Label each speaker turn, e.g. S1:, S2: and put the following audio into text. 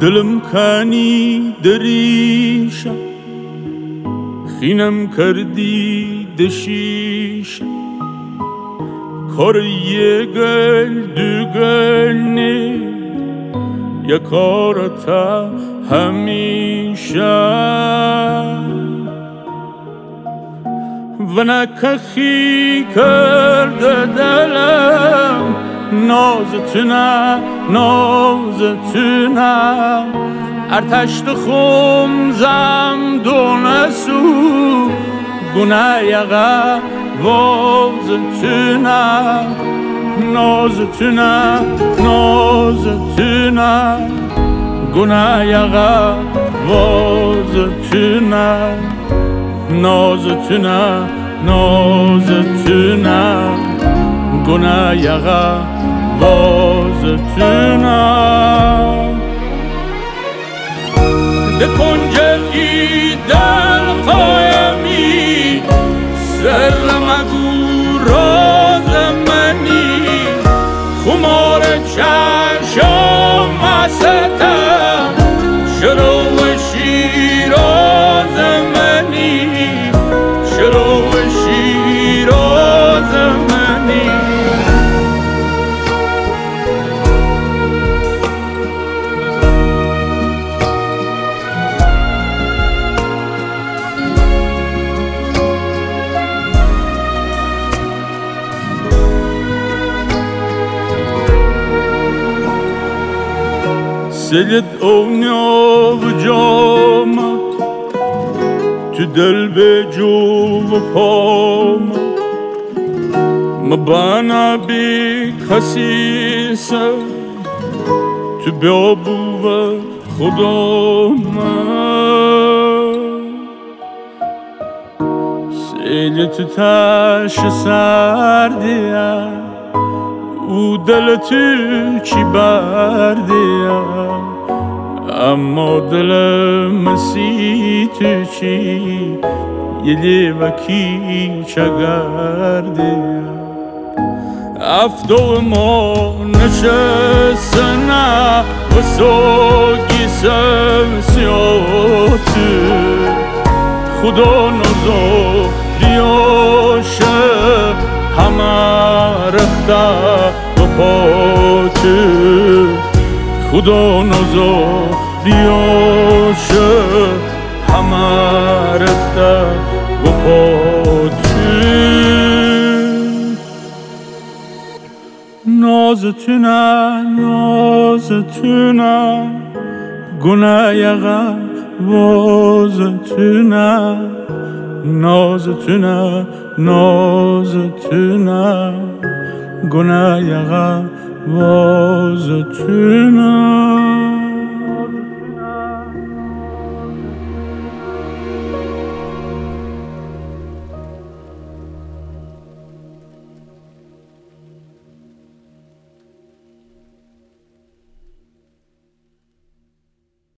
S1: دلم کنی دریشم خینم کردی دشیشم کار یه گل دو گل نی یا کارتا همیشه و نکخی کرده دلم نازتونه نازتونه ارتشت خمزم دونسو گونه یقه وازتونه نازتونه نازتونه گونه یقه وازتونه نازتونه نازتونه گونه یقه وازتونه ده کنجل ای دل قایمی سر مگو راز منی خمار چشم ستم شروع شیراز منی شروع شیراز منی سلت اونیا و جام تو دل به جو و پام مبانا بی خسیسه تو بیابو و خدام سلت تش سردیه او دل تو چی بردیه اما دلم سی تو چی یه لیوکی چگردیه افتو ما نشستنه و سوگی سمسیاتو خدا نزا بیاشه همه رخته و پاتو خدا نزا بیاشه همه رخته و پاتو نازتونه نازتونه گونه یقه وازتونه نازتونه نازتونه گونه یقه وازتونه